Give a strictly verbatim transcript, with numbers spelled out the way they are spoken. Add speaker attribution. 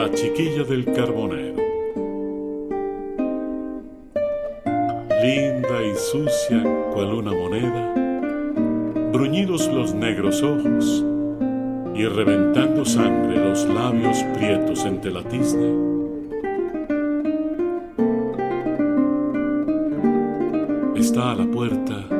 Speaker 1: La chiquilla del carbonero. Linda y sucia cual una moneda, bruñidos los negros ojos y reventando sangre los labios prietos entre la tizne. Está a la puerta